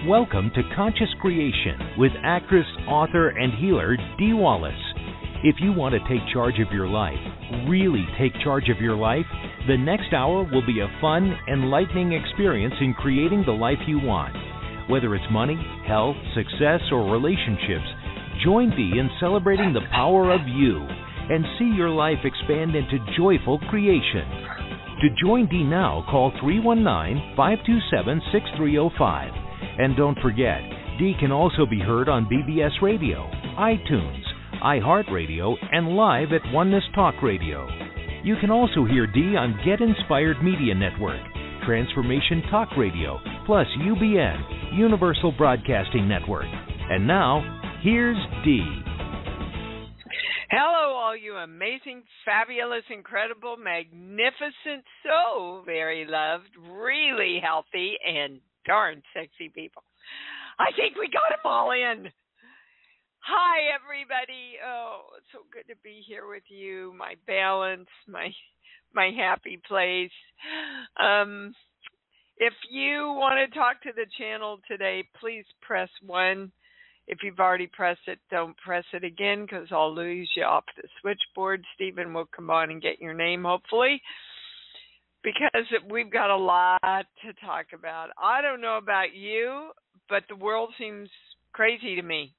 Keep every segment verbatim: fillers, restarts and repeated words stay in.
Welcome to Conscious Creation with actress, author, and healer Dee Wallace. If you want to take charge of your life, really take charge of your life, the next hour will be a fun, enlightening experience in creating the life you want. Whether it's money, health, success, or relationships, join Dee in celebrating the power of you and see your life expand into joyful creation. To join Dee now, call three one nine, five two seven, six three zero five. And don't forget, Dee can also be heard on B B S Radio, iTunes, iHeartRadio, and live at Oneness Talk Radio. You can also hear Dee on Get Inspired Media Network, Transformation Talk Radio, plus U B N, Universal Broadcasting Network. And now, here's Dee. Hello, all you amazing, fabulous, incredible, magnificent, so very loved, really healthy, and darn sexy people. I think we got them all in. Hi, everybody. Oh, it's so good to be here with you. My balance, my my happy place. Um, if you want to talk to the channel today, please press one. If you've already pressed it, don't press it again because I'll lose you off the switchboard. Stephen will come on and get your name, hopefully, because we've got a lot to talk about. I don't know about you, but the world seems crazy to me.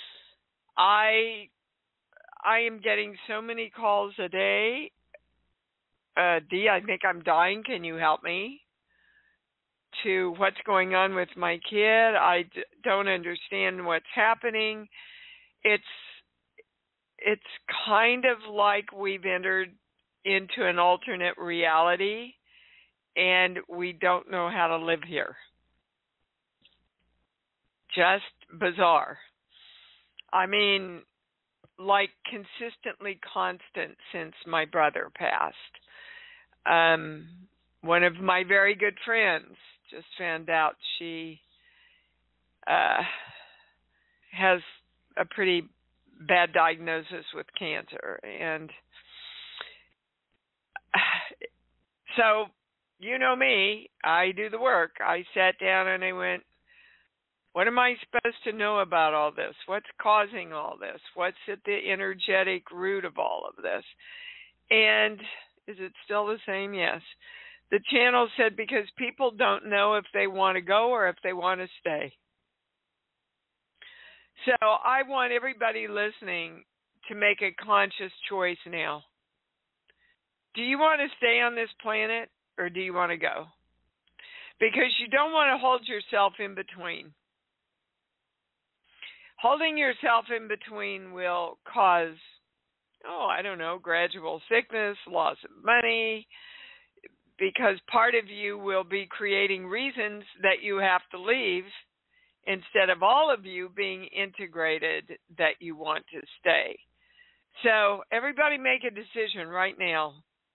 I I am getting so many calls a day. Uh, Dee, I think I'm dying. Can you help me? To what's going on with my kid. I d- don't understand what's happening. It's it's kind of like we've entered into an alternate reality, and we don't know how to live here. Just bizarre. I mean, like consistently constant since my brother passed. Um, one of my very good friends just found out she uh, has a pretty bad diagnosis with cancer. And so, you know me, I do the work. I sat down and I went, what am I supposed to know about all this? What's causing all this? What's at the energetic root of all of this? And is it still the same? Yes. The channel said because people don't know if they want to go or if they want to stay. So I want everybody listening to make a conscious choice now. Do you want to stay on this planet or do you want to go? Because you don't want to hold yourself in between. Holding yourself in between will cause, oh, I don't know, gradual sickness, loss of money, because part of you will be creating reasons that you have to leave instead of all of you being integrated that you want to stay. So everybody make a decision right now.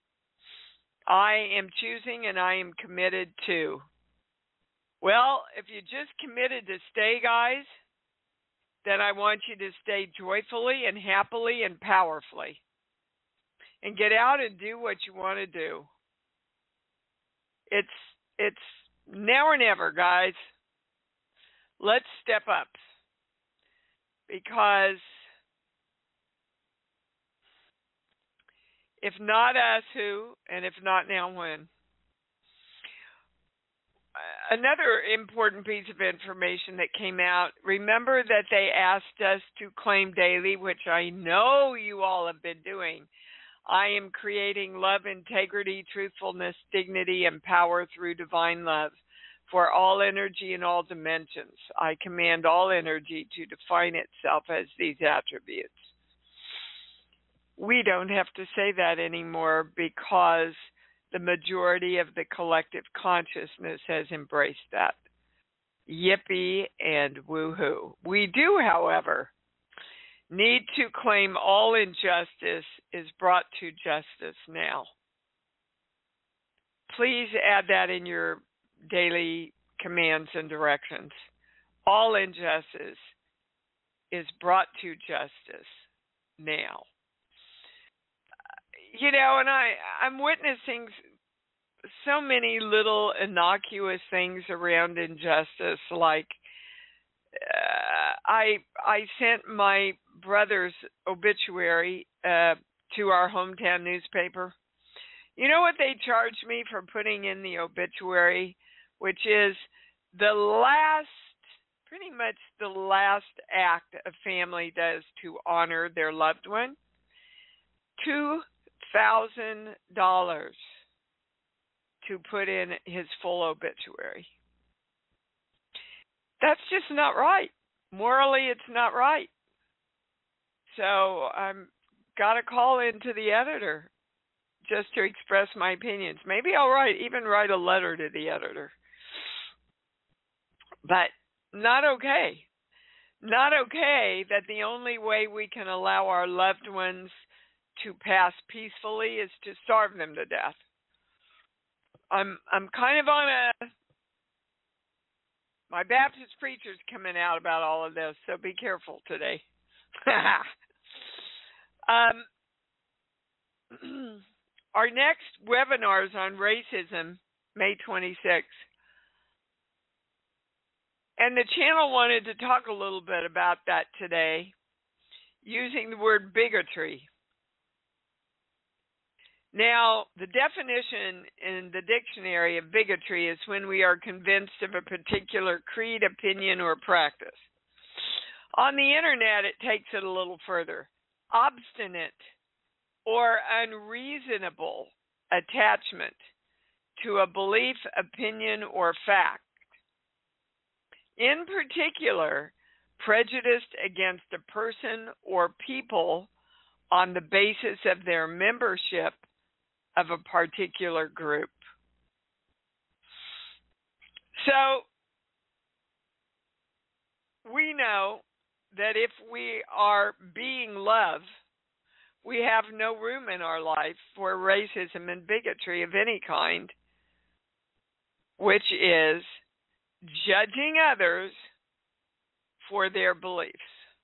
I am choosing and I am committed to. Well, if you just committed to stay, guys, then I want you to stay joyfully and happily and powerfully. And get out and do what you want to do. It's it's now or never, guys. Let's step up. Because if not us, who? And if not now, when? Another important piece of information that came out, remember that they asked us to claim daily, which I know you all have been doing. I am creating love, integrity, truthfulness, dignity, and power through divine love for all energy and all dimensions. I command all energy to define itself as these attributes. We don't have to say that anymore because the majority of the collective consciousness has embraced that. Yippee and woohoo. We do, however, need to claim all injustice is brought to justice now. Please add that in your daily commands and directions. All injustice is brought to justice now. You know, and I, I'm witnessing so many little innocuous things around injustice, like uh, I I sent my brother's obituary uh, to our hometown newspaper. You know what they charged me for putting in the obituary, which is the last, pretty much the last act a family does to honor their loved one? two thousand dollars to put in his full obituary. That's just not right. Morally, it's not right. So I'm got to call into the editor just to express my opinions. Maybe I'll write, even write a letter to the editor. But not okay. Not okay that the only way we can allow our loved ones to pass peacefully is to starve them to death. I'm I'm kind of on a, my Baptist preacher's coming out about all of this, so be careful today. um, our next webinar is on racism, May twenty-sixth. And the channel wanted to talk a little bit about that today, using the word bigotry. Now, the definition in the dictionary of bigotry is when we are convinced of a particular creed, opinion, or practice. On the internet, it takes it a little further. Obstinate or unreasonable attachment to a belief, opinion, or fact. In particular, prejudiced against a person or people on the basis of their membership of a particular group. So, we know that if we are being loved, we have no room in our life for racism and bigotry of any kind, which is judging others for their beliefs.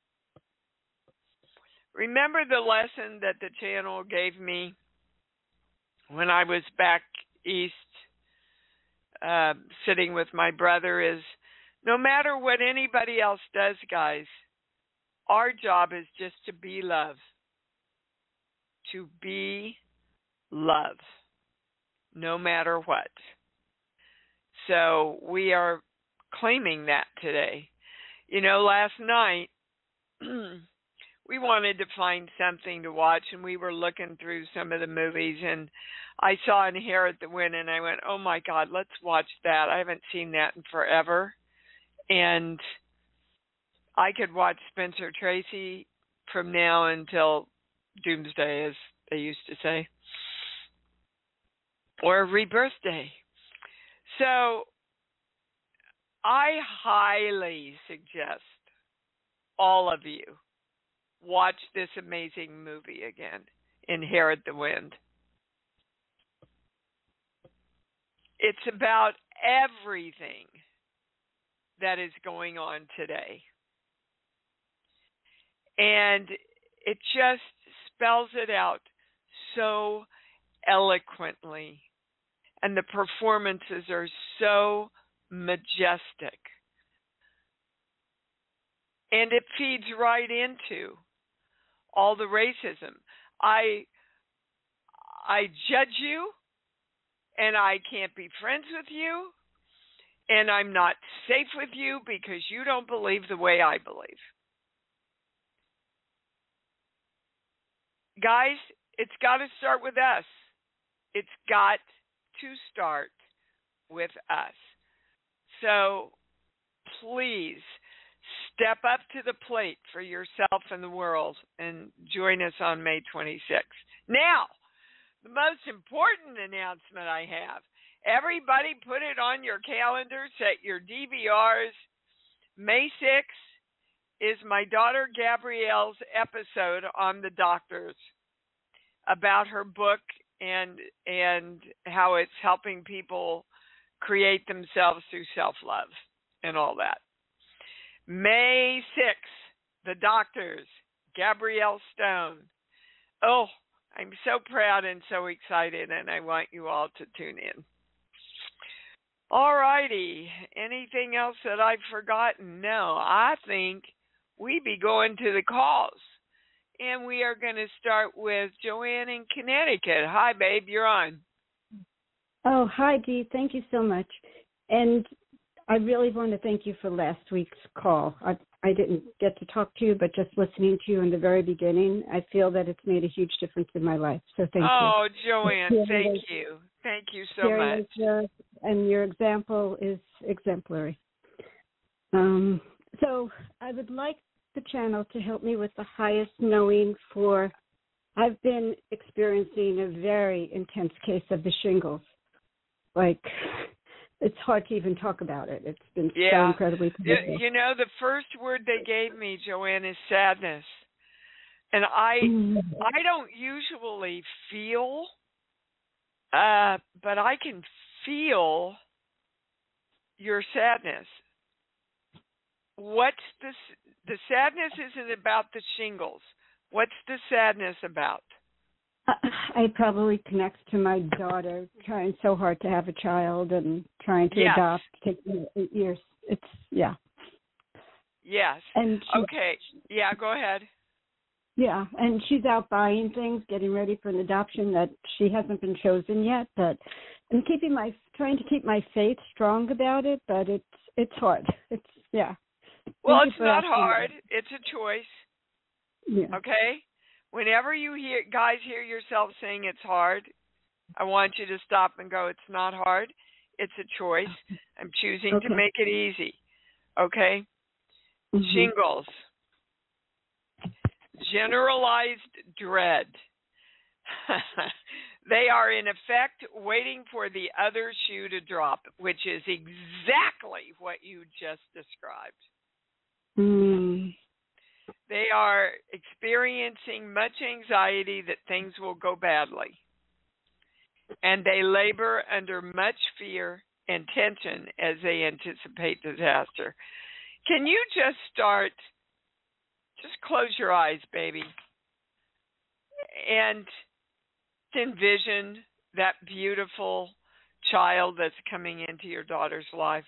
Remember the lesson that the channel gave me when I was back east uh, sitting with my brother is, no matter what anybody else does, guys, our job is just to be love. To be love, no matter what. So we are claiming that today. You know, last night, we wanted to find something to watch, and we were looking through some of the movies, and I saw Inherit the Wind, and I went, oh my God, let's watch that. I haven't seen that in forever. And I could watch Spencer Tracy from now until Doomsday, as they used to say, or Rebirth Day. So I highly suggest all of you watch this amazing movie again, Inherit the Wind. It's about everything that is going on today. And it just spells it out so eloquently. And the performances are so majestic. And it feeds right into all the racism. I I judge you, and I can't be friends with you, and I'm not safe with you because you don't believe the way I believe. Guys, it's got to start with us. It's got to start with us. So please step up to the plate for yourself and the world and join us on May twenty-sixth. Now, the most important announcement I have, everybody put it on your calendar, set your D V Rs. May sixth is my daughter Gabrielle's episode on the doctors, about her book and and how it's helping people create themselves through self-love and all that. May sixth, the doctors, Gabrielle Stone. Oh, I'm so proud and so excited, and I want you all to tune in. All righty. Anything else that I've forgotten? No. I think we be going to the calls. And we are going to start with Joanne in Connecticut. Hi, babe. You're on. Oh, hi, Dee. Thank you so much. And I really want to thank you for last week's call. I, I didn't get to talk to you, but just listening to you in the very beginning, I feel that it's made a huge difference in my life. So thank oh, you. Oh, Joanne, thank you. Thank you so much. Your, and your example is exemplary. Um, so I would like the channel to help me with the highest knowing for, I've been experiencing a very intense case of the shingles. Like, it's hard to even talk about it. It's been yeah. so incredibly painful. You know, the first word they gave me, Joanne, is sadness. And I mm. I don't usually feel, uh, but I can feel your sadness. What's this? The sadness isn't about the shingles. What's the sadness about? I probably connects to my daughter trying so hard to have a child and trying to yes. adopt. Taking eight years. It's yeah. Yes. And she, okay. Yeah. Go ahead. Yeah, and she's out buying things, getting ready for an adoption that she hasn't been chosen yet. But I'm keeping my trying to keep my faith strong about it. But it's it's hard. It's yeah. Well, Thank it's not hard. That. It's a choice. Yeah. Okay. Whenever you hear guys hear yourself saying it's hard, I want you to stop and go, it's not hard. It's a choice. I'm choosing okay. to make it easy. Okay? Mm-hmm. Shingles. Generalized dread. They are in effect waiting for the other shoe to drop, which is exactly what you just described. Mm. They are experiencing much anxiety that things will go badly. And they labor under much fear and tension as they anticipate disaster. Can you just start, just close your eyes, baby, and envision that beautiful child that's coming into your daughter's life?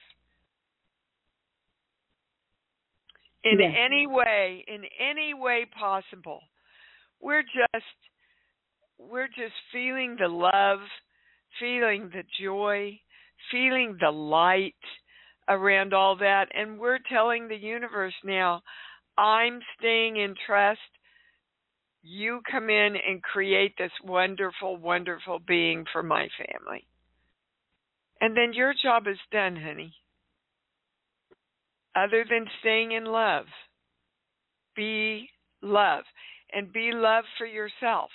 In yes. any way, in any way possible. We're just we're just feeling the love, feeling the joy, feeling the light around all that, and we're telling the universe now, I'm staying in trust. You come in and create this wonderful, wonderful being for my family. And then your job is done, honey. Other than staying in love, be love, and be love for yourself.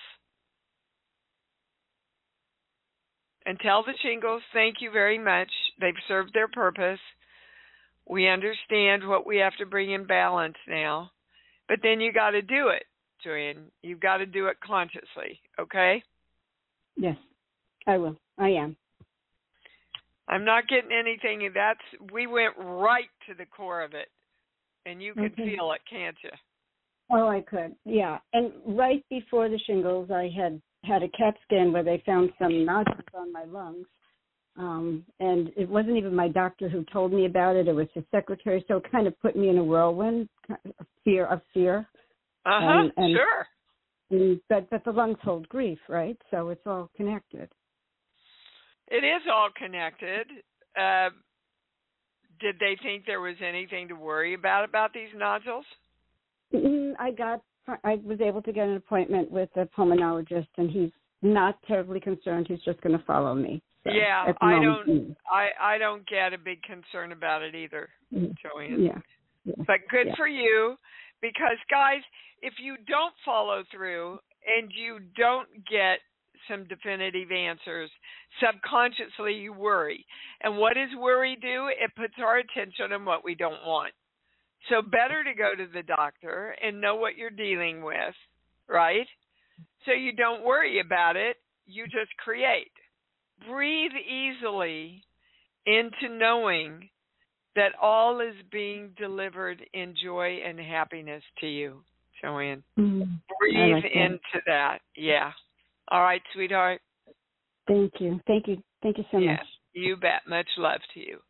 And tell the shingles, thank you very much. They've served their purpose. We understand what we have to bring in balance now. But then you got to do it, Joanne. You've got to do it consciously, okay? Yes, I will. I am. I'm not getting anything. That's we went right to the core of it, and you can okay. feel it, can't you? Oh, I could. Yeah, and right before the shingles, I had had a CAT scan where they found some nodules on my lungs, um, and it wasn't even my doctor who told me about it. It was his secretary, so it kind of put me in a whirlwind, of fear of fear. Uh huh. Um, sure. And, but but the lungs hold grief, right? So it's all connected. It is all connected. Uh, did they think there was anything to worry about about these nodules? I got, I was able to get an appointment with a pulmonologist, and he's not terribly concerned. He's just going to follow me. So yeah, I don't, I, I don't get a big concern about it either, mm-hmm. Joanne. Yeah. yeah. But good yeah. for you, because guys, if you don't follow through and you don't get some definitive answers, subconsciously you worry. And what does worry do? It puts our attention on what we don't want. So better to go to the doctor and know what you're dealing with, right? So you don't worry about it, you just create. Breathe easily into knowing that all is being delivered in joy and happiness to you, Joanne. Mm-hmm. Breathe like that. into that. Yeah. All right, sweetheart. Thank you. Thank you. Thank you so yeah. much. You bet. Much love to you.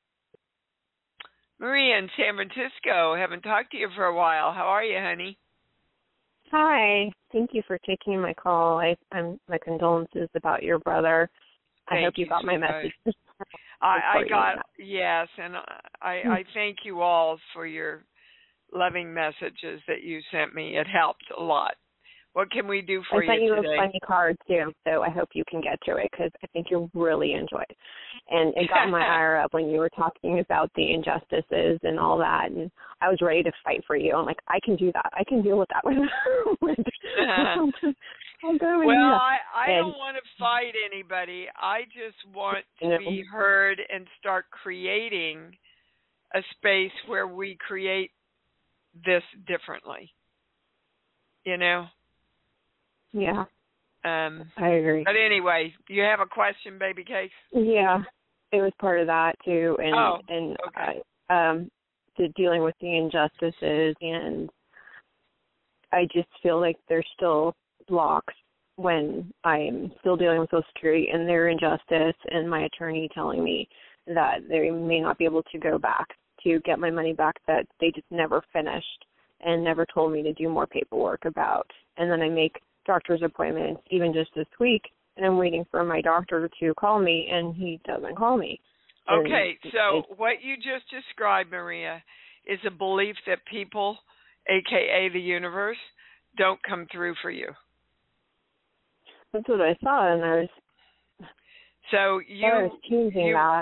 Maria in San Francisco. Haven't talked to you for a while. How are you, honey? Hi. Thank you for taking my call. I, I'm my condolences about your brother. Thank I hope you, you got my so message. I, I got, yes, and I, I thank you all for your loving messages that you sent me. It helped a lot. What can we do for I sent you you today? a funny card, too, so I hope you can get to it because I think you'll really enjoy it. And it got my ire up when you were talking about the injustices and all that, and I was ready to fight for you. I'm like, I can do that. I can deal with that. with, I'll go and well, do that. I, I and, don't want to fight anybody. I just want to no. be heard and start creating a space where we create this differently, you know? Yeah, um, I agree. But anyway, you have a question, Baby Cakes? Yeah, it was part of that too, and oh, and okay. uh, um, the dealing with the injustices, and I just feel like there's still blocks when I'm still dealing with Social Security and their injustice, and my attorney telling me that they may not be able to go back to get my money back that they just never finished and never told me to do more paperwork about, and then I make doctor's appointments even just this week, and I'm waiting for my doctor to call me, and he doesn't call me. Okay, so what you just described, Maria, is a belief that people, a k a the universe, don't come through for you. That's what I thought, and I was, so you, I was choosing you, that.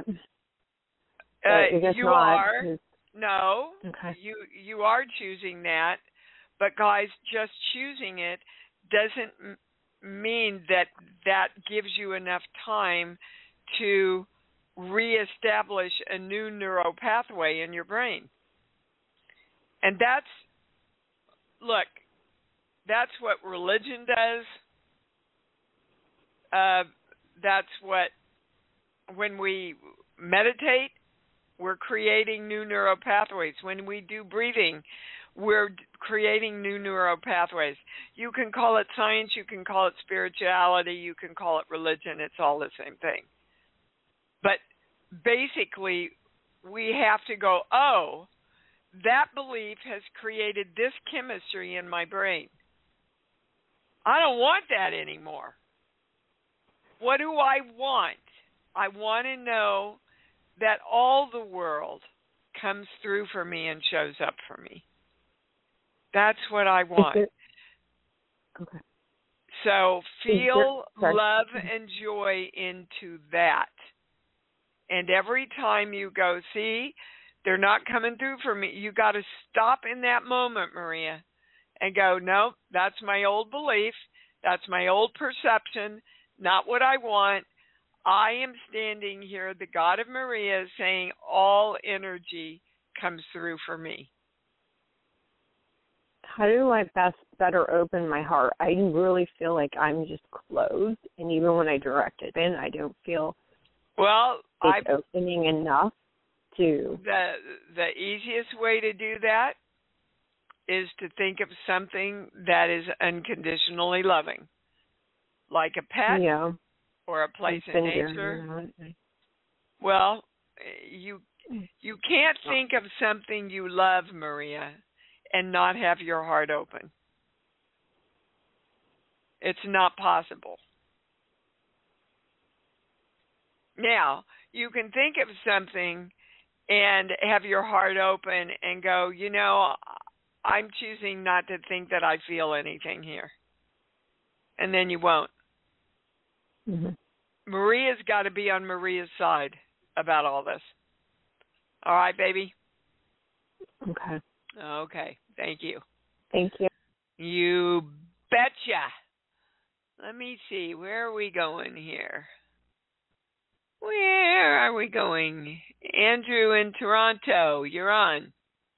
Uh, you not, are. No, okay. you, you are choosing that, but guys, just choosing it doesn't m- mean that that gives you enough time to reestablish a new neural pathway in your brain. And that's, look, that's what religion does. Uh, that's what, when we meditate, we're creating new neural pathways. When we do breathing, we're creating new neural pathways. You can call it science, you can call it spirituality, you can call it religion. It's all the same thing. But basically, we have to go, oh, that belief has created this chemistry in my brain. I don't want that anymore. What do I want? I want to know that all the world comes through for me and shows up for me. That's what I want. It, okay. So feel there, love and joy into that. And every time you go, see, they're not coming through for me, you got to stop in that moment, Maria, and go, no, that's my old belief. That's my old perception, not what I want. I am standing here, the God of Maria, saying all energy comes through for me. How do I best better open my heart? I really feel like I'm just closed, and even when I direct it in, I don't feel well, it's I, opening enough to. The the easiest way to do that is to think of something that is unconditionally loving, like a pet. Yeah. Or a place in nature. Well, you you can't think of something you love, Maria, and not have your heart open. It's not possible. Now, you can think of something and have your heart open and go, you know, I'm choosing not to think that I feel anything here. And then you won't. Mm-hmm. Maria's got to be on Maria's side about all this. All right, baby? Okay. Okay. Thank you. Thank you. You betcha. Let me see. Where are we going here? Where are we going? Andrew in Toronto, you're on.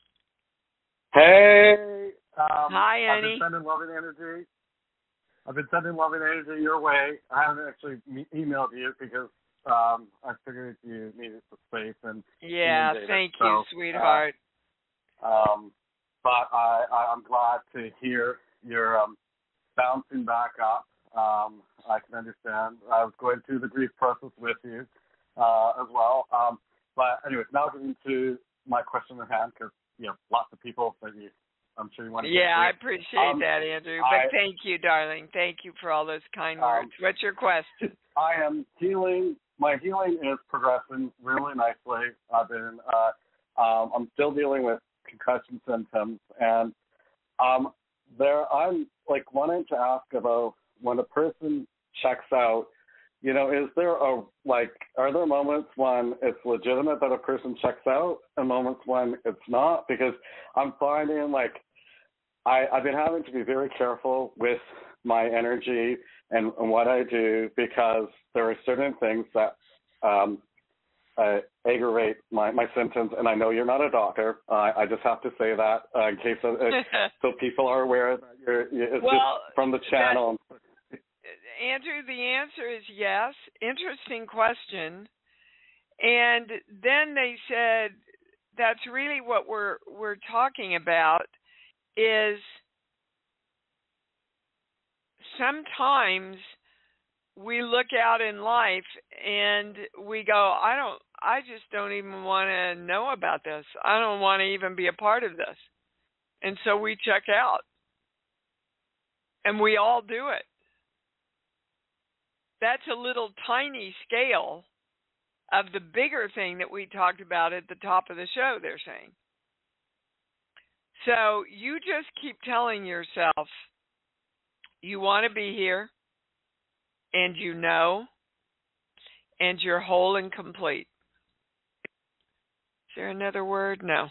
Hey. Um, Hi, I've Annie. been sending loving energy. I've been sending loving energy your way. I haven't actually me- emailed you because um, I figured you needed some space and yeah, thank so, you, sweetheart. Uh, um, but I, I, I'm glad to hear you're um, bouncing back up. Um, I can understand. I was going through the grief process with you, uh, as well. Um, but anyways, now getting to my question at hand, because you know lots of people that you, I'm sure you want to. Yeah, I get appreciate um, that, Andrew. But I, thank you, darling. Thank you for all those kind um, words. What's your question? I am healing. My healing is progressing really nicely. I've been. Uh, um, I'm still dealing with concussion symptoms, and um, there I'm like wanting to ask about when a person checks out. You know, is there a, like, are there moments when it's legitimate that a person checks out and moments when it's not? Because I'm finding, like, I, I've been having to be very careful with my energy and, and what I do because there are certain things that um, uh, aggravate my, my symptoms. And I know you're not a doctor. Uh, I just have to say that uh, in case of, uh, so people are aware that you're, it's well, just from the channel. That- Andrew, the answer is yes. Interesting question. And then they said that's really what we're we're talking about is sometimes we look out in life and we go, I don't I just don't even want to know about this. I don't want to even be a part of this. And so we check out. And we all do it. That's a little tiny scale of the bigger thing that we talked about at the top of the show, they're saying. So you just keep telling yourself you want to be here, and you know, and you're whole and complete. Is there another word? No.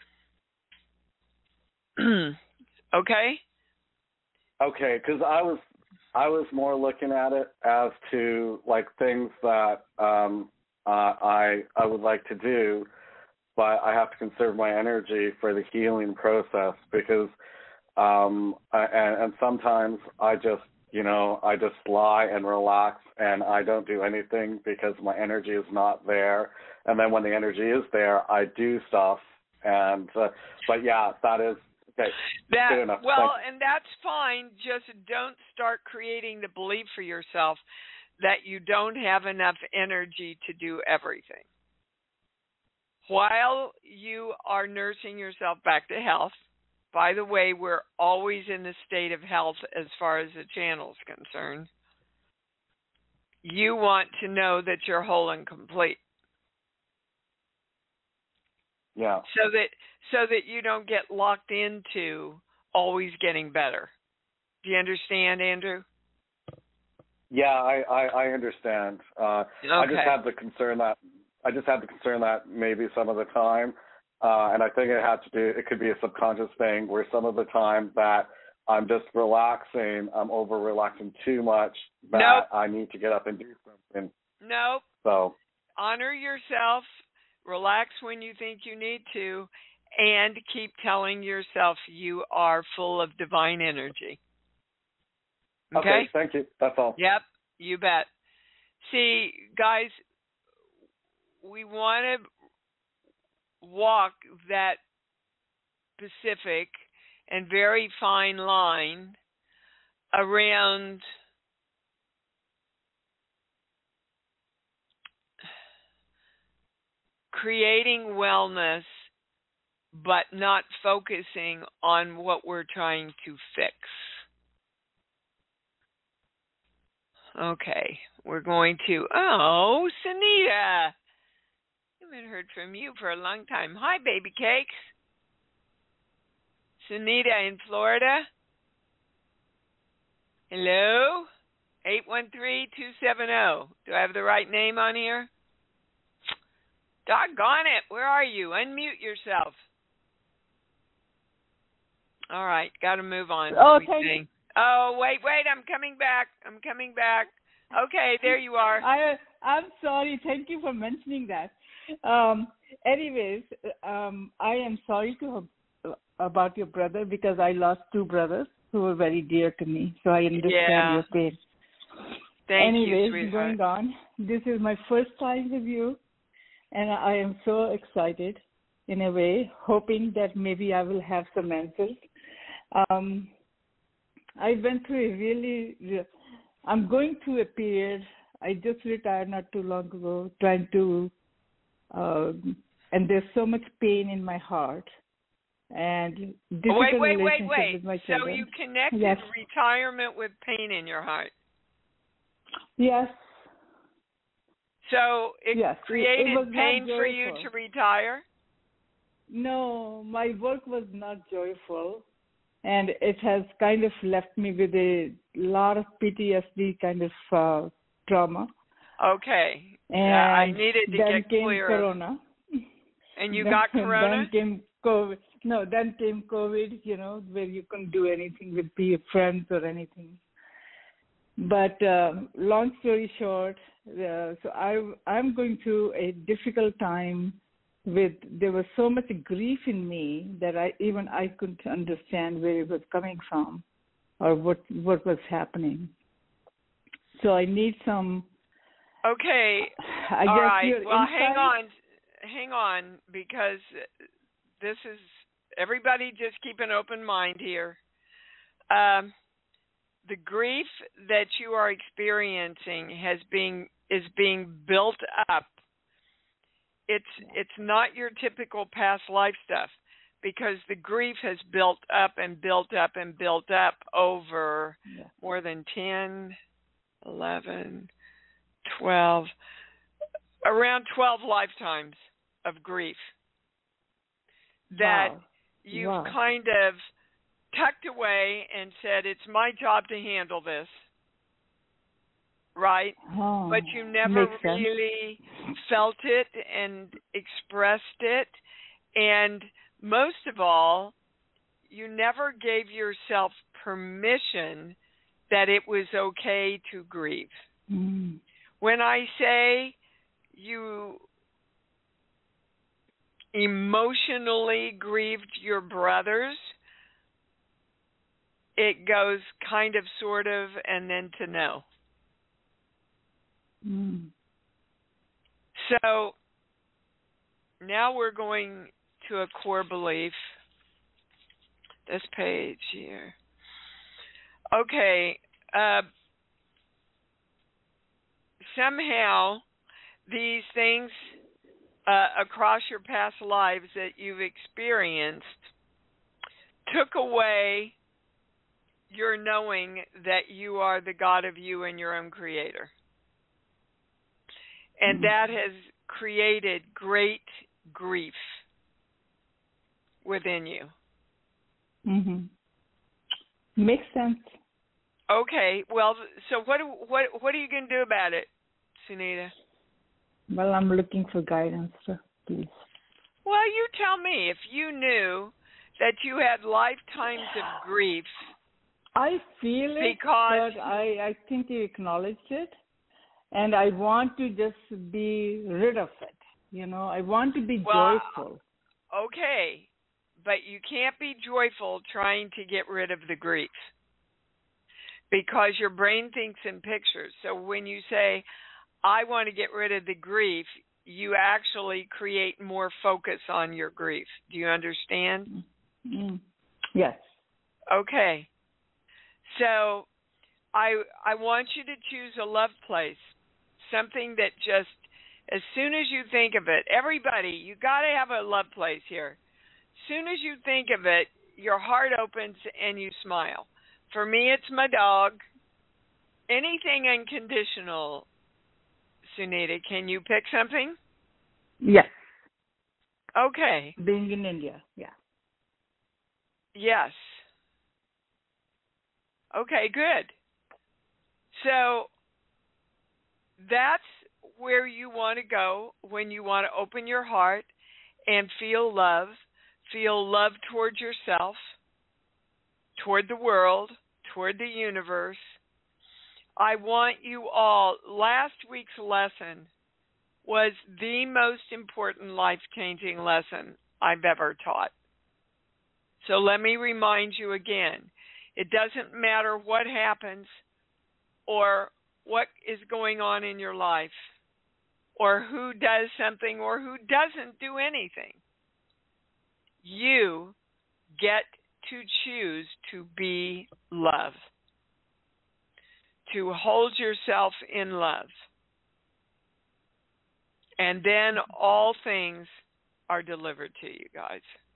Okay? Okay, because I was I was more looking at it as to like things that um, uh, I I would like to do, but I have to conserve my energy for the healing process because um, I, and, and sometimes I just you know I just lie and relax and I don't do anything because my energy is not there, and then when the energy is there, I do stuff. And uh, but yeah, that is. Okay. That, good enough. well, and that's fine. Just don't start creating the belief for yourself that you don't have enough energy to do everything. While you are nursing yourself back to health, by the way, we're always in the state of health as far as the channel is concerned. You want to know that you're whole and complete. Yeah. So that so that you don't get locked into always getting better. Do you understand, Andrew? Yeah, I, I, I understand. Uh, okay. I just have the concern that I just have the concern that maybe some of the time, uh, and I think it had to do. It could be a subconscious thing where some of the time that I'm just relaxing, I'm over relaxing too much. That nope. I need to get up and do something. Nope. So honor yourself. Relax when you think you need to, and keep telling yourself you are full of divine energy. Okay? Okay, thank you. That's all. Yep, you bet. See, guys, we want to walk that specific and very fine line around creating wellness, but not focusing on what we're trying to fix. Okay, we're going to, oh, Sunita. I haven't heard from you for a long time. Hi, baby cakes. Sunita in Florida. Hello? eight one three, two seven zero. Do I have the right name on here? Doggone it. Where are you? Unmute yourself. All right. Got to move on. Oh, thank Oh, wait, wait. I'm coming back. I'm coming back. Okay, there you are. I, I'm sorry. Thank you for mentioning that. Um, anyways, um, I am sorry to about your brother because I lost two brothers who were very dear to me. So I understand yeah. your pain. Thank anyways, you, sweetheart. Going on. This is my first time with you. And I am so excited, in a way, hoping that maybe I will have some answers. Um, I went through a really, I'm going through a period I just retired not too long ago, trying to, uh, and there's so much pain in my heart, and difficult wait, wait, wait, relationship wait. with my So children. you connected Yes. retirement with pain in your heart. Yes. So it Yes. created it, it was pain not for you joyful. to retire? No, my work was not joyful, and it has kind of left me with a lot of P T S D kind of uh, trauma. Okay. And yeah, I needed to then get came clear. Corona. And you then, got Corona? Then came COVID. No, then came COVID, you know, where you couldn't do anything with your friends or anything. But um, long story short, uh, so I, I'm going through a difficult time with, there was so much grief in me that I even I couldn't understand where it was coming from or what what was happening. So I need some. Okay. I All guess right. your Well, insight. hang on. Hang on, because this is, everybody just keep an open mind here. Um, the grief that you are experiencing has been is being built up. It's it's not your typical past life stuff, because the grief has built up and built up and built up over Yeah. more than ten, eleven, twelve, around twelve lifetimes of grief that Wow. you've Wow. kind of tucked away and said, it's my job to handle this, right? Oh, But you never makes sense. really felt it and expressed it. And most of all, you never gave yourself permission that it was okay to grieve. Mm. When I say you emotionally grieved your brothers, it goes kind of, sort of, and then to no. Mm. So now we're going to a core belief. This page here. Okay. Uh, somehow these things uh, across your past lives that you've experienced took away your knowing that you are the God of you and your own creator. And Mm-hmm. that has created great grief within you. Mhm. Makes sense. Okay, well, so what what what are you going to do about it, Sunita? Well, I'm looking for guidance, sir, please. Well, you tell me. If you knew that you had lifetimes of grief, I feel it, because but I, I think you acknowledged it, and I want to just be rid of it. You know, I want to be well, joyful. Okay, but you can't be joyful trying to get rid of the grief, because your brain thinks in pictures. So when you say, I want to get rid of the grief, you actually create more focus on your grief. Do you understand? Mm. Yes. Okay. So I I want you to choose a love place, something that just, as soon as you think of it, everybody, you got to have a love place here. As soon as you think of it, your heart opens and you smile. For me, it's my dog. Anything unconditional, Sunita. Can you pick something? Yes. Okay. Being in India, yeah. Yes. Okay, good. So that's where you want to go when you want to open your heart and feel love. Feel love toward yourself, toward the world, toward the universe. I want you all, last week's lesson was the most important life-changing lesson I've ever taught. So let me remind you again, it doesn't matter what happens or what is going on in your life or who does something or who doesn't do anything. You get to choose to be love, to hold yourself in love. And then all things are delivered to you guys.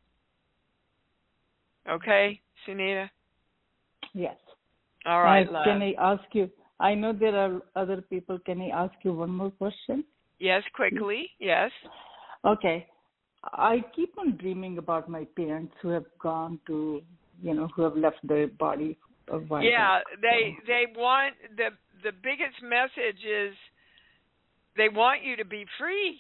Okay, Sunita? Yes. All right, uh, love. Can I ask you, I know there are other people, can I ask you one more question? Yes, quickly, yes. Okay. I keep on dreaming about my parents who have gone to, you know, who have left their body a while Yeah, back. they they want, the the biggest message is they want you to be free.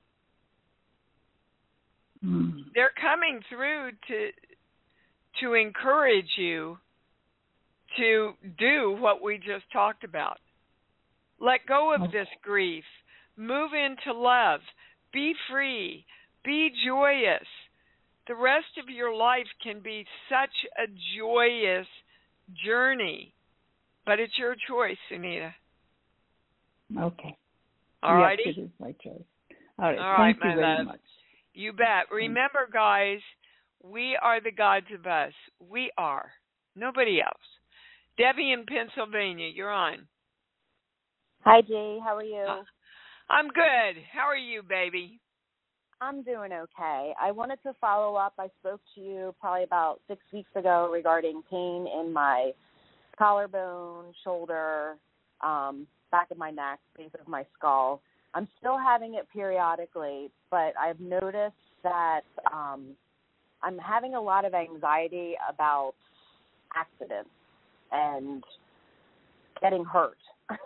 Mm. They're coming through to to encourage you to do what we just talked about. Let go of this grief. Move into love. Be free. Be joyous. The rest of your life can be such a joyous journey, but it's your choice, Sunita. Okay. All righty? Yes, it is my choice. All right. All Thank right, you my very love. much. You bet. Remember, guys, we are the gods of us. We are. Nobody else. Debbie in Pennsylvania, you're on. Hi, Dee. How are you? Uh, I'm good. How are you, baby? I'm doing okay. I wanted to follow up. I spoke to you probably about six weeks ago regarding pain in my collarbone, shoulder, um, back of my neck, base of my skull. I'm still having it periodically, but I've noticed that um, I'm having a lot of anxiety about accidents and getting hurt.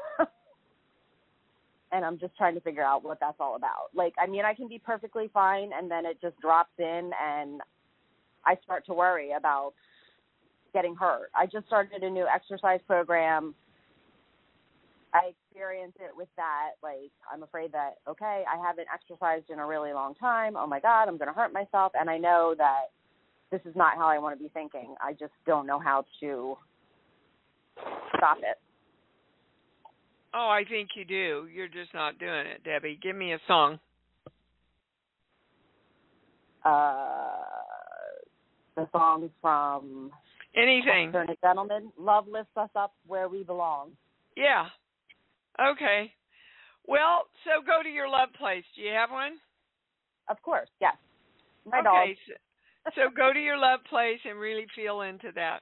And I'm just trying to figure out what that's all about. Like, I mean, I can be perfectly fine, and then it just drops in, and I start to worry about getting hurt. I just started a new exercise program. I experience it with that. Like, I'm afraid that, okay, I haven't exercised in a really long time. Oh, my God, I'm going to hurt myself. And I know that this is not how I want to be thinking. I just don't know how to stop it. Oh, I think you do. You're just not doing it, Debbie. Give me a song. Uh, the song from anything. Nocturnal Gentlemen, Love Lifts Us Up Where We Belong. Yeah. Okay. Well, so go to your love place. Do you have one? Of course, yes. My okay, dog. So, so go to your love place and really feel into that.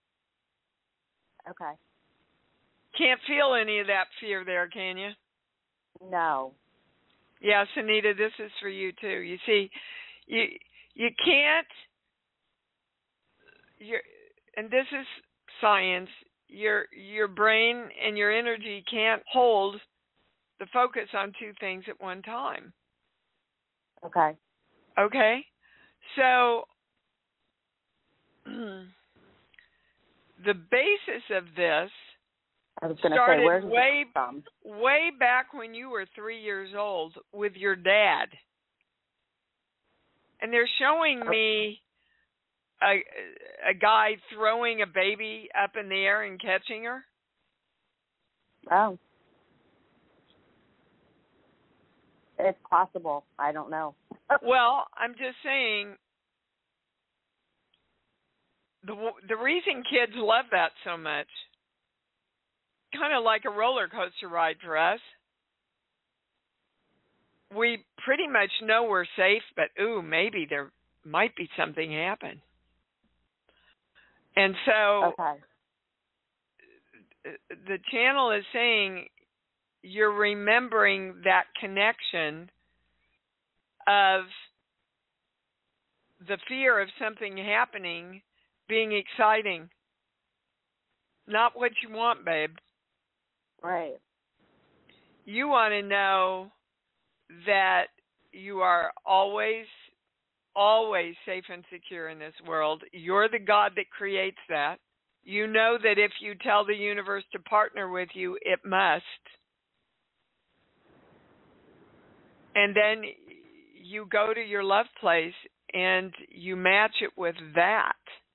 Okay. Can't feel any of that fear there, can you? No. Yeah, Sunita, this is for you too. You see, you you can't. You're, and this is science. Your your brain and your energy can't hold the focus on two things at one time. Okay. Okay. So the basis of this. I was going to started say, where's way, it from? way back when you were three years old with your dad. And they're showing me a, a guy throwing a baby up in the air and catching her. Oh. It's possible. I don't know. Well, I'm just saying, the the reason kids love that so much, kind of like a roller coaster ride for us. We pretty much know we're safe, but ooh, maybe there might be something happen. And so okay. the channel is saying you're remembering that connection of the fear of something happening being exciting. Not what you want, babe. Right. You want to know that you are always, always safe and secure in this world. You're the God that creates that. You know that if you tell the universe to partner with you, it must. And then you go to your love place and you match it with that.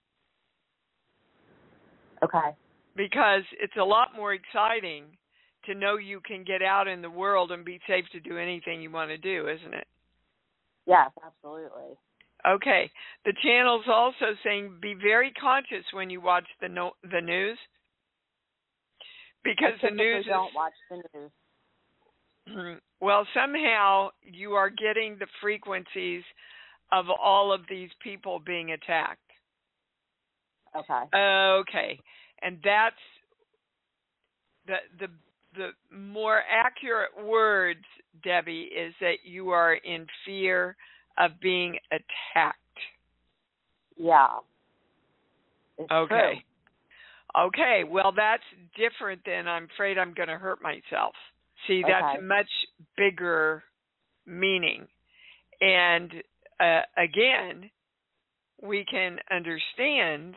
Okay. Because it's a lot more exciting to know you can get out in the world and be safe to do anything you want to do, isn't it? Yes, absolutely. Okay. The channel's also saying be very conscious when you watch the no, the news. Because I the news don't is, watch the news. Well, somehow you are getting the frequencies of all of these people being attacked. Okay. Okay. And that's the the the more accurate words, Debbie, is that you are in fear of being attacked. Yeah. It's Okay. true. Okay. Well, that's different than I'm afraid I'm going to hurt myself. See, that's Okay. a much bigger meaning. And uh, again, we can understand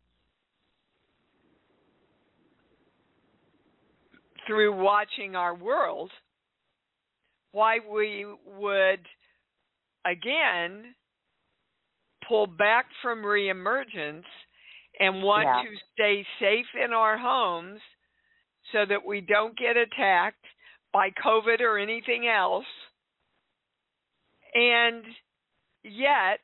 through watching our world why we would, again, pull back from reemergence and want Yeah. to stay safe in our homes so that we don't get attacked by COVID or anything else. And yet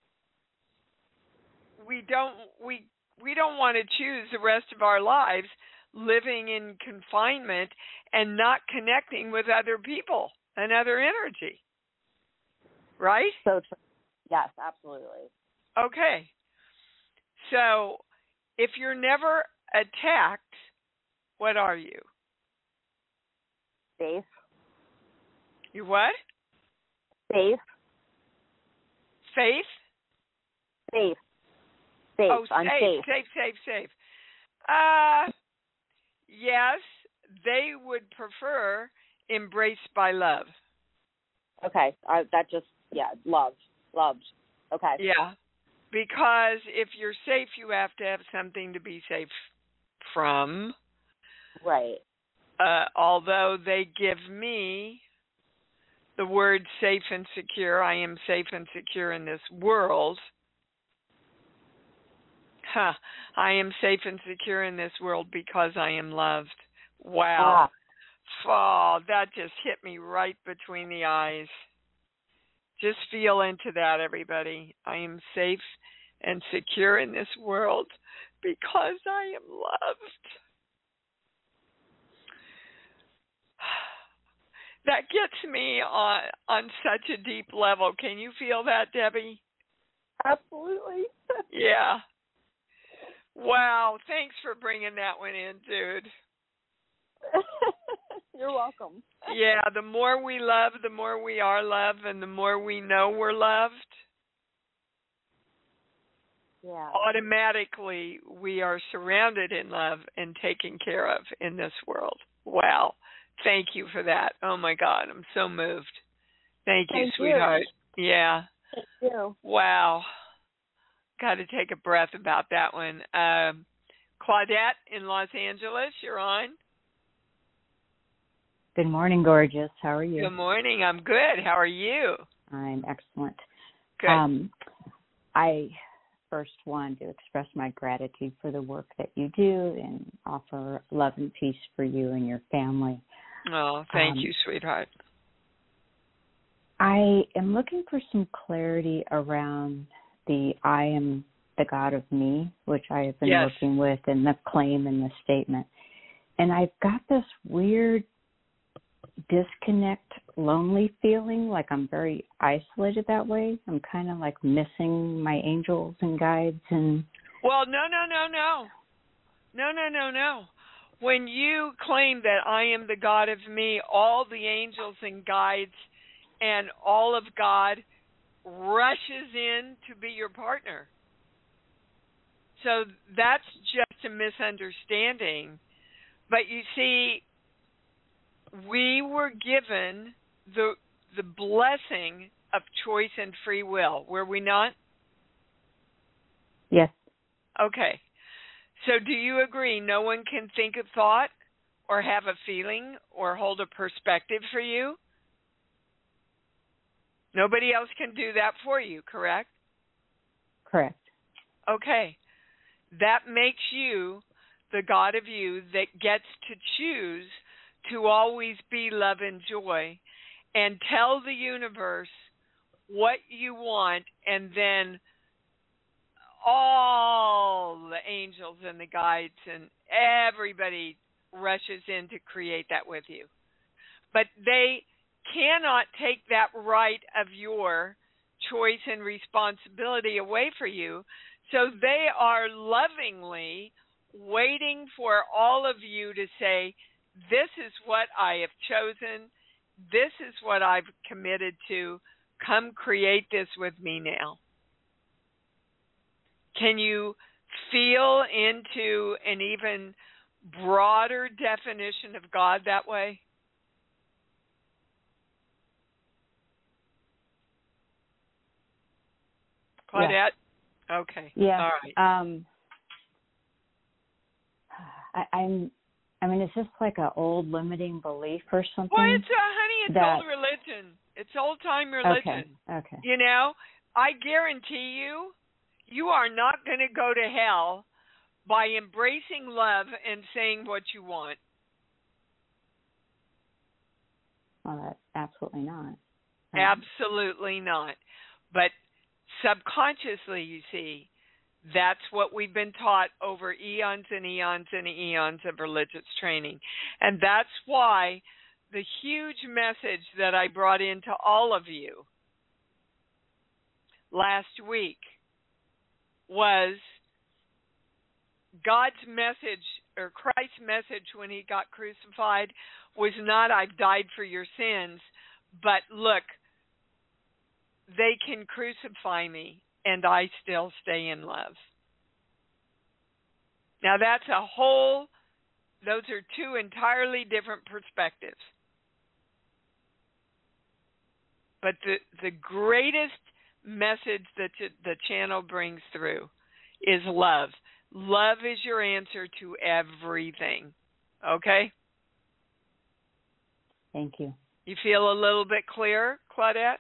we don't we we don't want to choose the rest of our lives living in confinement and not connecting with other people and other energy. Right? So true. Yes, absolutely. Okay. So if you're never attacked, what are you? Safe. You what? Safe. Faith? Safe. Safe. Oh, I'm safe, safe. safe, safe, safe. Uh, yes, they would prefer embraced by love. Okay. I, that just, yeah, loved. Loved. Okay. Yeah. Because if you're safe, you have to have something to be safe from. Right. Uh, although they give me the word safe and secure, I am safe and secure in this world. Huh. I am safe and secure in this world because I am loved. Wow. Ah. Oh, that just hit me right between the eyes. Just feel into that, everybody. I am safe and secure in this world because I am loved. That gets me on on such a deep level. Can you feel that, Debbie? Absolutely. Yeah. Wow. Thanks for bringing that one in, dude. You're welcome. Yeah, the more we love, the more we are loved, and the more we know we're loved, yeah. automatically we are surrounded in love and taken care of in this world. Wow. Thank you for that. Oh, my God. I'm so moved. Thank you, Thank sweetheart. you. Yeah. Thank you. Wow. Got to take a breath about that one. Um, Claudette in Los Angeles, you're on. Good morning, gorgeous. How are you? Good morning. I'm good. How are you? I'm excellent. Good. Um, I first want to express my gratitude for the work that you do and offer love and peace for you and your family. Oh, thank um, you, sweetheart. I am looking for some clarity around the I am the God of me, which I have been Yes. working with in the claim and the statement. And I've got this weird disconnect, lonely feeling, like I'm very isolated that way. I'm kind of like missing my angels and guides. And Well, no, no, no, no. No, no, no, no. When you claim that I am the God of me, all the angels and guides and all of God rushes in to be your partner. So that's just a misunderstanding. But you see, we were given the the blessing of choice and free will, were we not? yes, Okay. So do you agree no one can think a thought or have a feeling or hold a perspective for you? Nobody else can do that for you, correct? correct. Okay. That makes you the God of you that gets to choose to always be love and joy and tell the universe what you want, and then all the angels and the guides and everybody rushes in to create that with you. but they cannot take that right of your choice and responsibility away for you. So they are lovingly waiting for all of you to say, this is what I have chosen. This is what I've committed to. Come create this with me now. Can you feel into an even broader definition of God that way? Claudette? Yeah. Okay. Yeah. All right. Um, I, I'm. I mean, is this like an old limiting belief or something? Well, it's a honey. It's that... old religion. It's old time religion. Okay. Okay. You know, I guarantee you, you are not going to go to hell by embracing love and saying what you want. Well, that, absolutely not. Absolutely not. But subconsciously, you see, that's what we've been taught over eons and eons and eons of religious training. And that's why the huge message that I brought into all of you last week was God's message, or Christ's message when he got crucified, was not, I've died for your sins, but look, they can crucify me and I still stay in love. Now that's a whole, those are two entirely different perspectives. But the, the greatest message that the channel brings through is love. Love is your answer to everything. Okay? Thank you. You feel a little bit clearer, Claudette?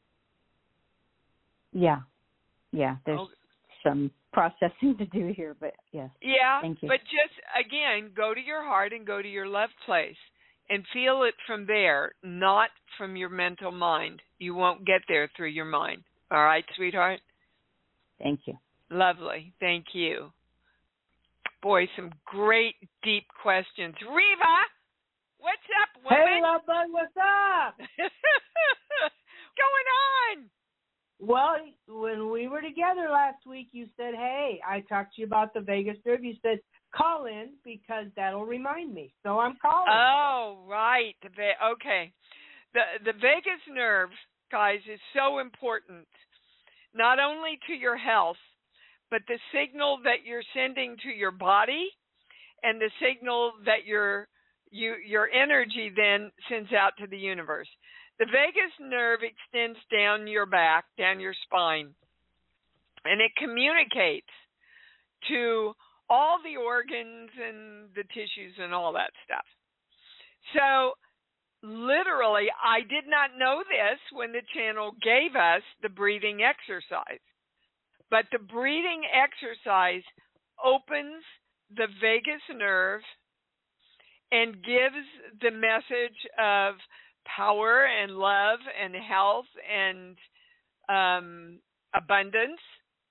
Yeah. Yeah, there's okay. some processing to do here, but yes. Yeah, thank you. But just, again, go to your heart and go to your love place and feel it from there, not from your mental mind. You won't get there through your mind. All right, sweetheart? Thank you. Lovely. Thank you. Boy, some great, deep questions. Reva, what's up, woman? Hey, love bug, what's up? Going on? Well, when we were together last week, you said, hey, I talked to you about the vagus nerve. You said, call in because that'll remind me. So I'm calling. Oh, right. The va- okay. The, the vagus nerve, guys, is so important, not only to your health, but the signal that you're sending to your body and the signal that your you your energy then sends out to the universe. The vagus nerve extends down your back, down your spine, and it communicates to all the organs and the tissues and all that stuff. So literally, I did not know this when the channel gave us the breathing exercise. But the breathing exercise opens the vagus nerve and gives the message of power and love and health and um, abundance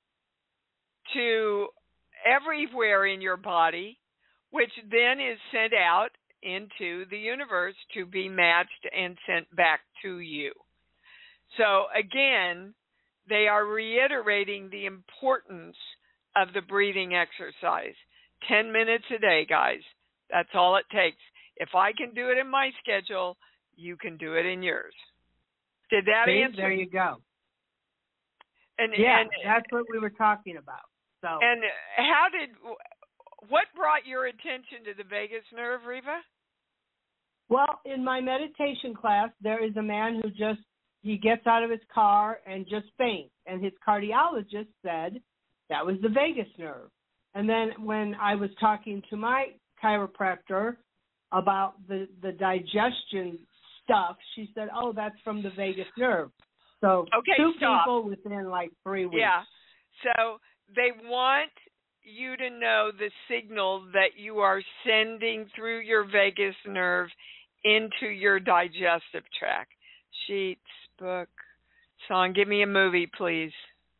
to everywhere in your body, which then is sent out into the universe to be matched and sent back to you. So again, they are reiterating the importance of the breathing exercise. Ten minutes a day, guys. That's all it takes. If I can do it in my schedule, you can do it in yours. Did that See, answer? There you go. And, yeah, and, that's what we were talking about. So. And how did, what brought your attention to the vagus nerve, Reva? Well, in my meditation class, there is a man who just, he gets out of his car and just faints. And his cardiologist said that was the vagus nerve. And then when I was talking to my chiropractor about the, the digestion stuff, she said, oh, that's from the vagus nerve. So okay, two stop. people within like three weeks. Yeah. So they want you to know the signal that you are sending through your vagus nerve into your digestive tract. Sheets, book, song. Give me a movie, please.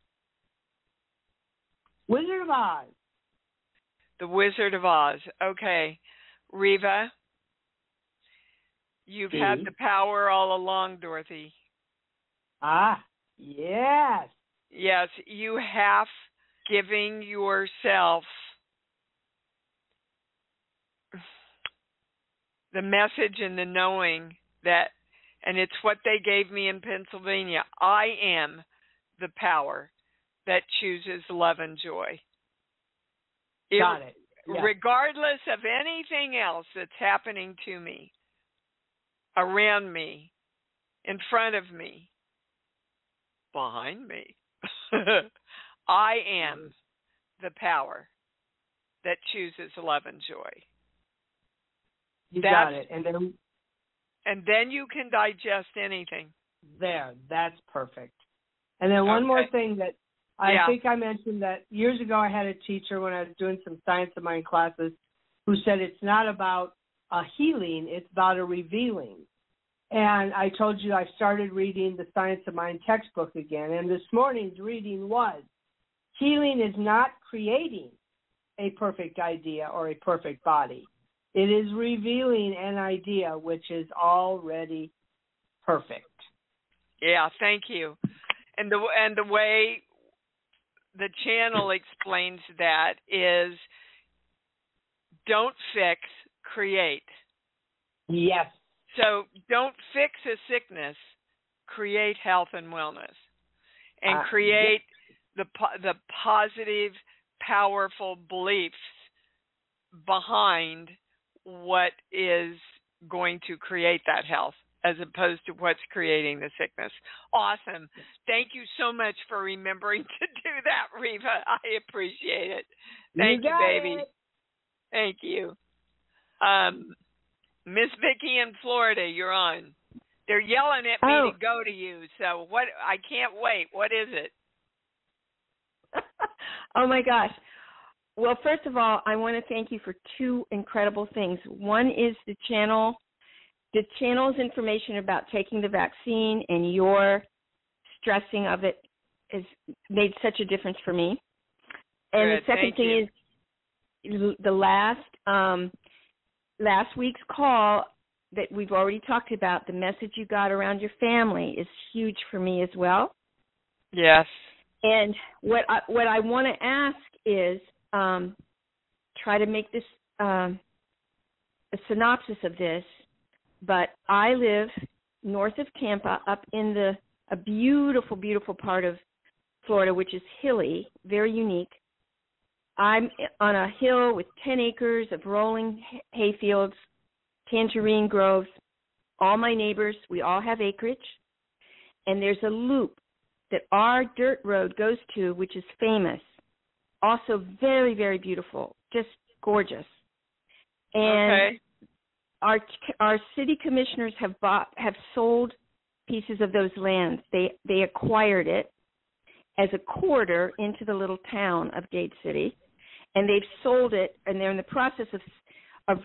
Wizard of Oz. The Wizard of Oz. Okay. Reva, You've See? had the power all along, Dorothy. Ah, yes. Yes, you have giving yourself the message and the knowing that, and it's what they gave me in Pennsylvania, I am the power that chooses love and joy. Got it. Yes. Regardless of anything else that's happening to me, around me, in front of me, behind me, I am the power that chooses love and joy. You That's, got it. And then and then you can digest anything. there, that's perfect. And then one Okay. more thing that I Yeah. think I mentioned that years ago I had a teacher when I was doing some Science of Mind classes who said it's not about a healing, it's about a revealing. And I told you I started reading the Science of Mind textbook again, and this morning's reading was, healing is not creating a perfect idea or a perfect body. It is revealing an idea which is already perfect. Yeah, thank you. And the and the way the channel explains that is, don't fix, create. Yes. So don't fix a sickness, create health and wellness, and Uh, create the po- the positive, powerful beliefs behind what is going to create that health, as opposed to what's creating the sickness. Awesome. Thank you so much for remembering to do that, Reva. I appreciate it. Thank you, got baby. it. Thank you. Um, Miss Vicki in Florida, you're on. They're yelling at me Oh. to go to you, so what? I can't wait. What is it? Oh my gosh. Well, first of all, I want to thank you for two incredible things. One is the channel, the channel's information about taking the vaccine, and your stressing of it has made such a difference for me. And Good, the second thank thing you. is the last um, last week's call that we've already talked about, the message you got around your family is huge for me as well. Yes. And what I, what I want to ask is um, try to make this um, a synopsis of this. But I live north of Tampa, up in the a beautiful, beautiful part of Florida, which is hilly, very unique. I'm on a hill with ten acres of rolling hay fields, tangerine groves. All my neighbors, we all have acreage. And there's a loop that our dirt road goes to, which is famous. Also very, very beautiful, just gorgeous. And Okay. our our city commissioners have bought have sold pieces of those lands. They they acquired it as a quarter into the little town of Dade City, and they've sold it, and they're in the process of of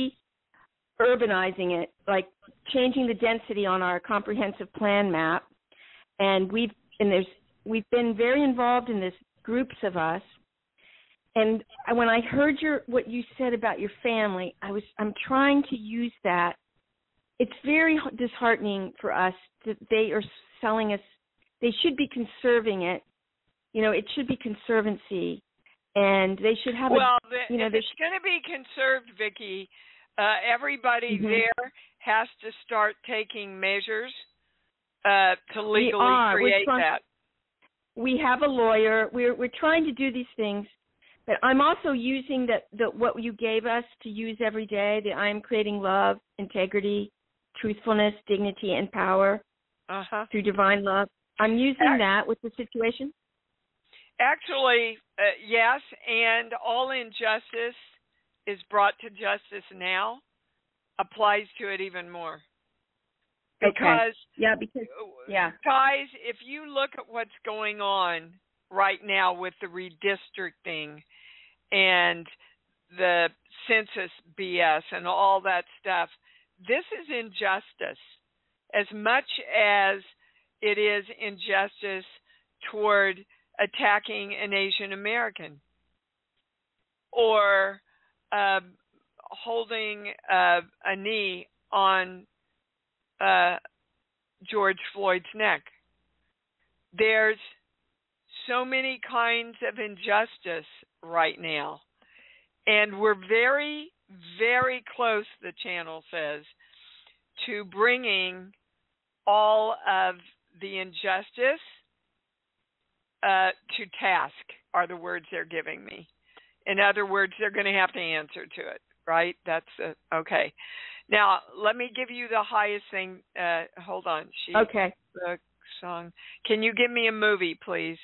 re-urbanizing it, like changing the density on our comprehensive plan map. And we've and there's we've been very involved in this, groups of us. And when I heard your what you said about your family, I was I'm trying to use that. It's very disheartening for us that they are selling us. They should be conserving it. You know, it should be conservancy, and they should have. Well, a, the, you know, if they it's going to be conserved, Vicki, uh, everybody Mhm. there has to start taking measures uh, to legally we are. We're create try- that. We have a lawyer. We're we're trying to do these things. But I'm also using the, the what you gave us to use every day, the I am creating love, integrity, truthfulness, dignity, and power Uh-huh. through divine love. I'm using that with the situation. Actually, uh, yes, and all injustice is brought to justice now applies to it even more. Because, okay. yeah, because yeah, guys, if you look at what's going on right now with the redistricting and the census B S and all that stuff, this is injustice as much as it is injustice toward attacking an Asian American or uh, holding uh, a knee on uh, George Floyd's neck. There's so many kinds of injustice right now. And we're very, very close, the channel says, to bringing all of the injustice uh, to task, are the words they're giving me. In other words, they're going to have to answer to it, right? That's uh, okay. Now, let me give you the highest thing. Uh, hold on. She, okay. The song. Can you give me a movie, please?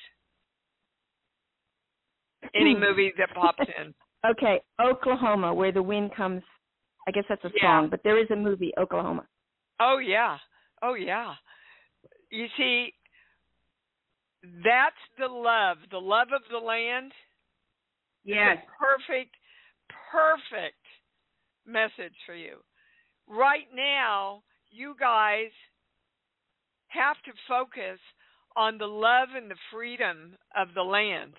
Any movie that pops in. Okay, Oklahoma, Where the Wind Comes. I guess that's a yeah. song, but there is a movie, Oklahoma. Oh, yeah. Oh, yeah. You see, that's the love, the love of the land. Yes. It's a perfect, perfect message for you. Right now, you guys have to focus on the love and the freedom of the land,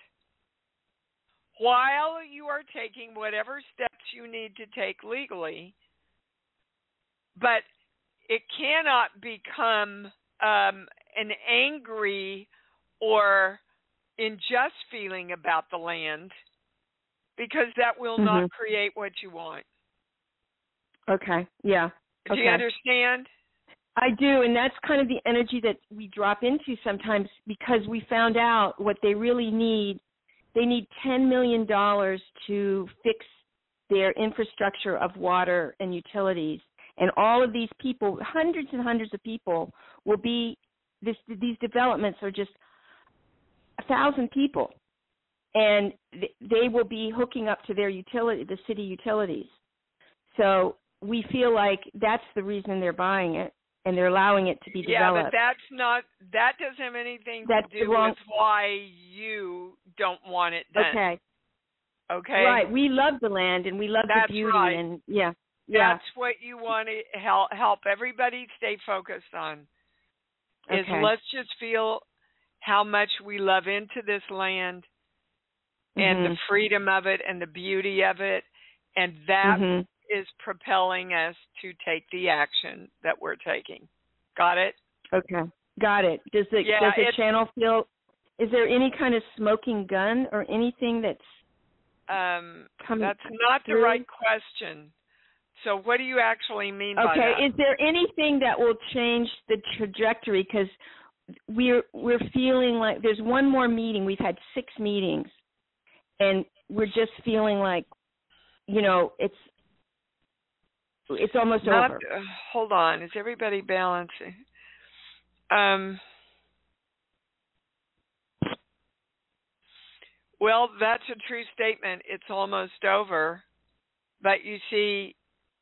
while you are taking whatever steps you need to take legally. But it cannot become um, an angry or unjust feeling about the land, because that will mm-hmm. not create what you want. Okay, yeah. Do okay. you understand? I do, and that's kind of the energy that we drop into sometimes, because we found out what they really need. They need ten million dollars to fix their infrastructure of water and utilities. And all of these people, hundreds and hundreds of people, will be, this, these developments are just a thousand people. And they will be hooking up to their utility, the city utilities. So we feel like that's the reason they're buying it, and they're allowing it to be developed. Yeah, but that's not, that doesn't have anything that's to do wrong. with why you don't want it done. Okay. Okay. Right. We love the land, and we love that's the beauty. Right. And yeah. Yeah. That's what you want to help, help everybody stay focused on, is okay. let's just feel how much we love into this land and mm-hmm. the freedom of it and the beauty of it, and that mm-hmm. is propelling us to take the action that we're taking. Got it? Okay. Got it. Does the, yeah, does the channel feel, is there any kind of smoking gun or anything that's um, coming That's not through? the right question. So what do you actually mean okay. by that? Okay, is there anything that will change the trajectory? Because we're we're feeling like there's one more meeting. We've had six meetings, and we're just feeling like, you know, it's it's almost not, over. Uh, hold on, is everybody balancing? Um. Well, that's a true statement. It's almost over, but you see,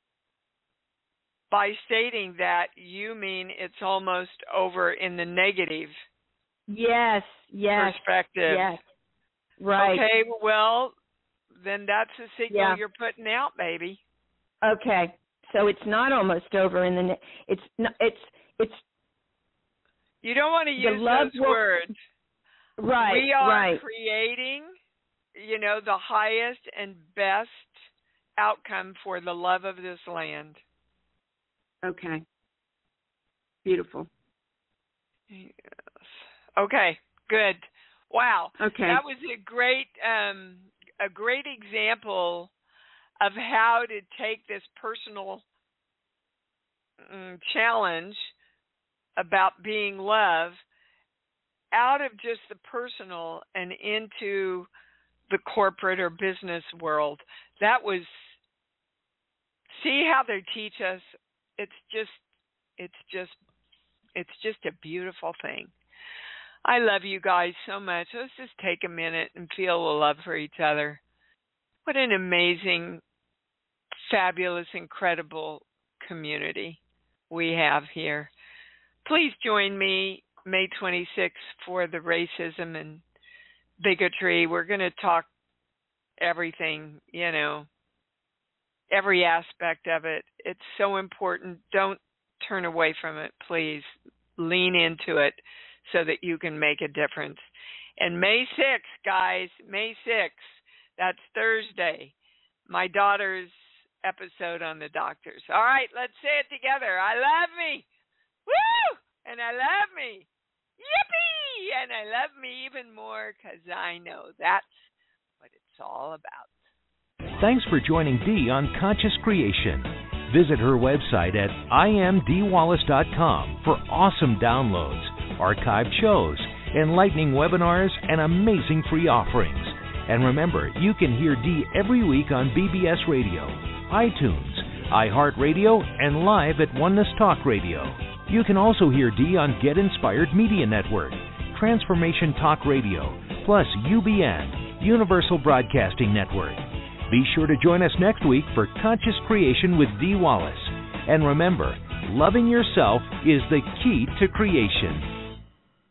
by stating that, you mean it's almost over in the negative yes, yes, perspective. Yes, right. Okay, well, then that's a signal yeah. you're putting out, baby. Okay, so it's not almost over in the ne- it's not, it's it's. You don't want to use those will, words. Right, we are right. creating, you know, the highest and best outcome for the love of this land. Okay. Beautiful. Yes. Okay, good. Wow. Okay. That was a great um, a great example of how to take this personal um, challenge about being love out of just the personal and into the corporate or business world. That was, see how they teach us. It's just, it's just, it's just a beautiful thing. I love you guys so much. Let's just take a minute and feel the love for each other. What an amazing, fabulous, incredible community we have here. Please join me May twenty-sixth for the racism and bigotry. We're going to talk everything, you know, every aspect of it. It's so important. Don't turn away from it, please. Lean into it so that you can make a difference. And May sixth, guys, May sixth, that's Thursday, my daughter's episode on the doctors. All right, let's say it together. I love me. Woo! And I love me. Yippee! And I love me even more because I know that's what it's all about. Thanks for joining Dee on Conscious Creation. Visit her website at I am dee wallace dot com for awesome downloads, archived shows, enlightening webinars, and amazing free offerings. And remember, you can hear Dee every week on B B S Radio, iTunes, iHeartRadio, and live at Oneness Talk Radio. You can also hear Dee on Get Inspired Media Network, Transformation Talk Radio, plus U B N, Universal Broadcasting Network. Be sure to join us next week for Conscious Creation with Dee Wallace. And remember, loving yourself is the key to creation.